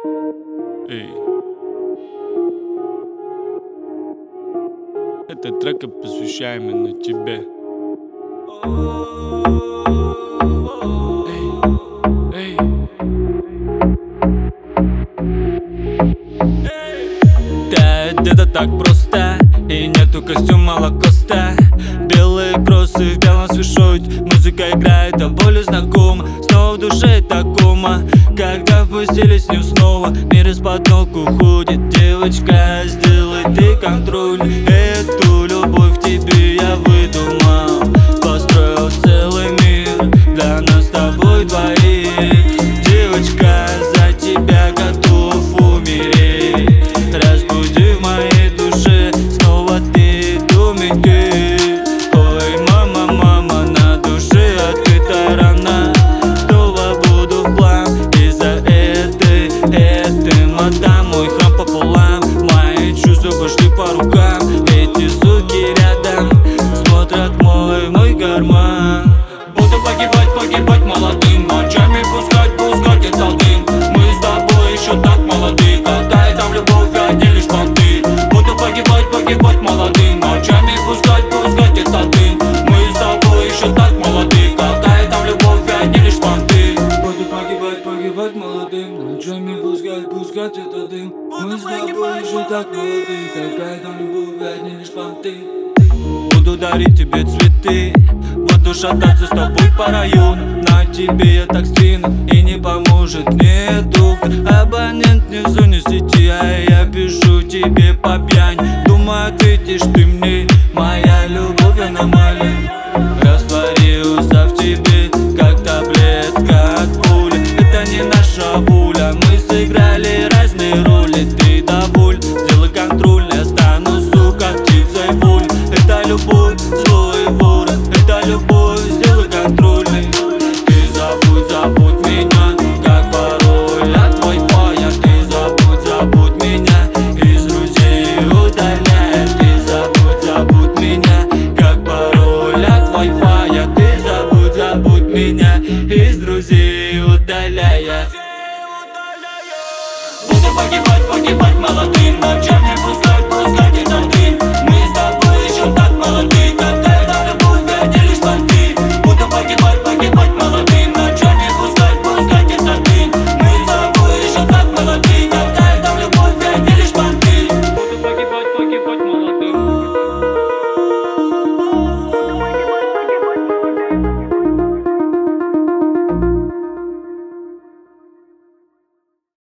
Эй. Этот трек я посвящаю именно тебе. Эй. Да, это так просто, и нету костюма Лакоста. Белые кроссы в белом свитшоте, музыка играет, а более знакома. Снова в душе такома, когда впустили с ним снова. Мир из-под ног уходит, девочка, сделай ты контроль. Эту любовь к тебе я выдумал, построил целый мир для нас с тобой двоих. Девочка, за тебя готов умереть. Разбуди в моей душе снова ты думаешь. Ой, мама, мама, на душе открыта рана. Снова буду в план из-за этой мадам. Мой храм пополам, мои чувства пошли по рукам. Эти суки рядом смотрят мой карман. Буду погибать молодым, ночами пускать этот дым. Мы с тобой еще так молоды, какая там любовь, одни лишь понты. Буду погибать молодым, ночами пускать этот дым. Мы с тобой еще так молоды, какая там любовь, одни лишь понты. Буду погибать молодым, ночами пускать этот дым. Мы с тобой еще так молоды, какая там любовь, одни лишь понты. Буду дарить тебе цветы, буду шататься с тобой по району. На тебе я так стрину, и не поможет мне друг. Абонент не в зоне сети, а я пишу тебе по пьяни. Думаю, ответишь ты мне, моя любовь аномалия. Растворился в тебе, как таблетка от пули. Это не наша воля, мы сыграли разные роли. Ты доволь, сделай контроль, я стану, сука, птицей воль. Это любовь, злой вор, это любовь, сделай контрольный. Ты забудь меня, как пароль от Wi-Fi. Ты забудь меня, из друзей удаляй. Ты забудь меня, как пароль от Wi-Fi. Ты забудь меня, из друзей удаляя. Буду погибать молодым, ночами пускай